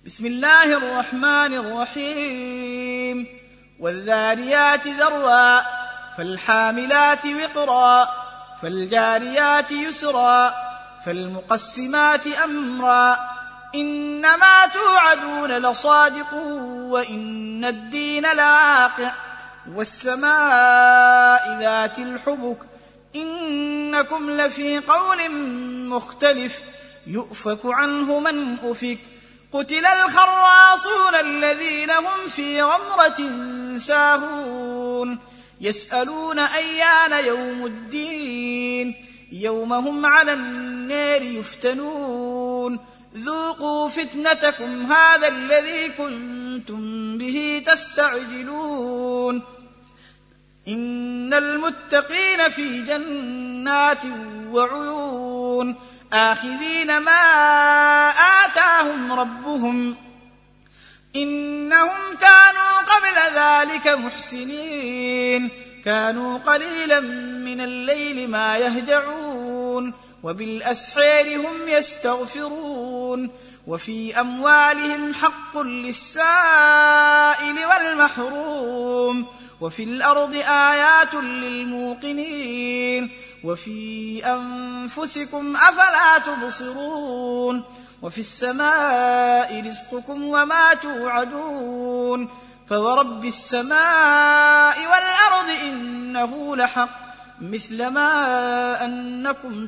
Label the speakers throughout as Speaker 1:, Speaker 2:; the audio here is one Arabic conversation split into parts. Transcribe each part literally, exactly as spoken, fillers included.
Speaker 1: بسم الله الرحمن الرحيم والذاريات ذروا فالحاملات وقرا فالجاريات يسرا فالمقسمات أمرا إنما توعدون لصادق وإن الدين لواقع والسماء ذات الحبك إنكم لفي قول مختلف يؤفك عنه من أفك قتل الخراصون الذين هم في غمرة ساهون يسألون أيان يوم الدين يوم هم على النار يفتنون ذوقوا فتنتكم هذا الذي كنتم به تستعجلون إن المتقين في جنات وعيون آخذين ما آتاهم ربهم إنهم كانوا قبل ذلك محسنين كانوا قليلا من الليل ما يهجعون وبالأسحار هم يستغفرون وفي أموالهم حق للسائل والمحروم وفي الأرض آيات للموقنين وفي أنفسكم أفلا تبصرون وفي السماء رزقكم وما توعدون فورب السماء والأرض إنه لحق مثل ما أنكم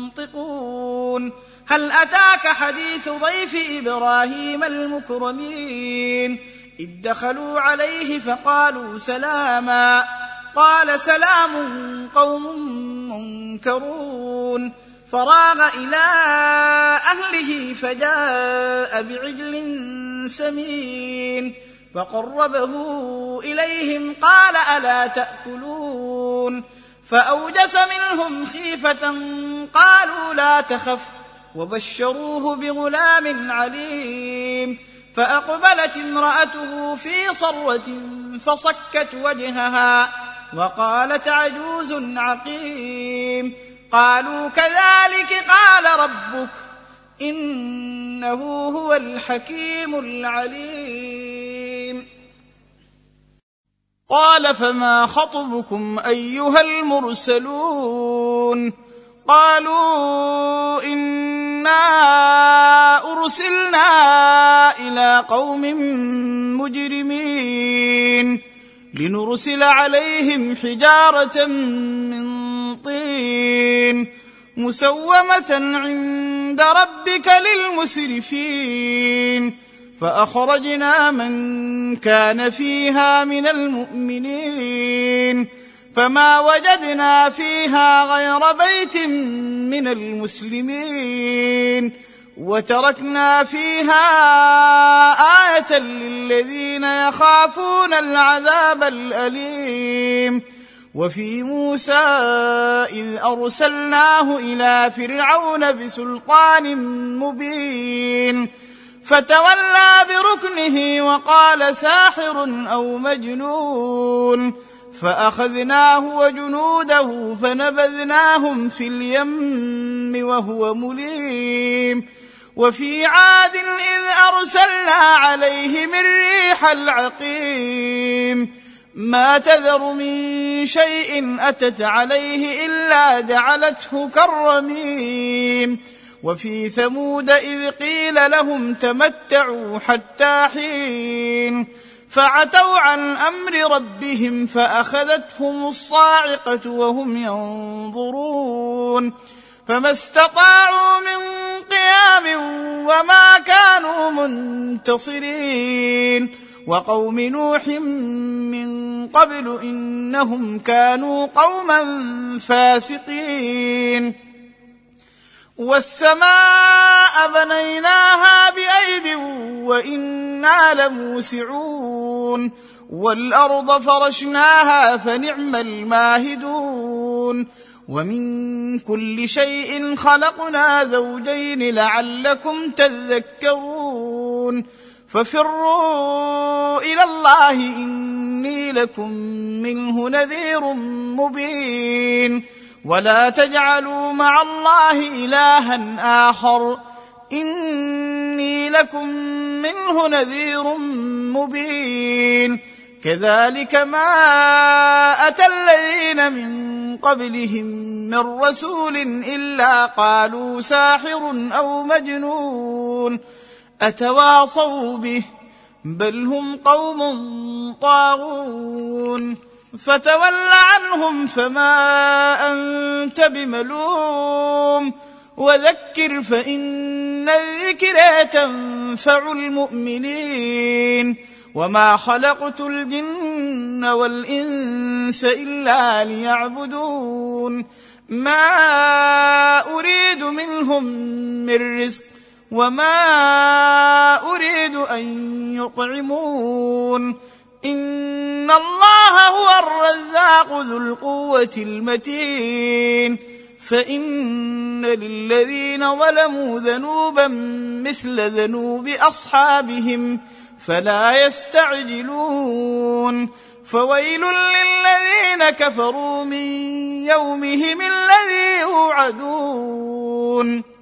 Speaker 1: تنطقون هل أتاك حديث ضيف إبراهيم المكرمين إذ دخلوا عليه فقالوا سلاما قال سلام قوم منكرون فراغ إلى أهله فجاء بعجل سمين فقربه إليهم قال ألا تأكلون فأوجس منهم خيفة قالوا لا تخف وبشروه بغلام عليم فأقبلت امرأته في صرة فصكت وجهها وقالت عجوز عقيم قالوا كذلك قال ربك إنه هو الحكيم العليم قال فما خطبكم أيها المرسلون قالوا إنا أرسلنا إلى قوم مجرمين لنرسل عليهم حجارة من طين مسومة عند ربك للمسرفين فأخرجنا من كان فيها من المؤمنين فما وجدنا فيها غير بيت من المسلمين وتركنا فيها آية للذين يخافون العذاب الأليم وفي موسى إذ أرسلناه إلى فرعون بسلطان مبين فتولى بركنه وقال ساحر أو مجنون فأخذناه وجنوده فنبذناهم في اليم وهو مليم وفي عاد إذ أرسلنا عليهم الريح العقيم ما تذر من شيء أتت عليه إلا جعلته كالرميم وفي ثمود إذ قيل لهم تمتعوا حتى حين فعتوا عن أمر ربهم فأخذتهم الصاعقة وهم ينظرون فما استطاعوا من قيام وما كانوا منتصرين وقوم نوح من قبل إنهم كانوا قوما فاسقين والسماء بنيناها بأيد وإنا لموسعون والأرض فرشناها فنعم الماهدون ومن كل شيء خلقنا زوجين لعلكم تذكرون ففروا إلى الله إني لكم منه نذير مبين ولا تجعلوا مع الله إلها آخر إني لكم منه نذير مبين كذلك ما أتى الذين من قبلهم من رسول إلا قالوا ساحر أو مجنون أتواصوا به بل هم قوم طاغون فتول عنهم فما أنت بملوم وذكر فإن الذكرى تنفع المؤمنين وما خلقت الجن والإنس إلا ليعبدون ما أريد منهم من رزق وما أريد أن يطعمون إن الله هو الرزاق ذو القوة المتين فإن للذين ظلموا ذنوبا مثل ذنوب أصحابهم فلا يستعجلون فويل للذين كفروا من يومهم الذي يوعدون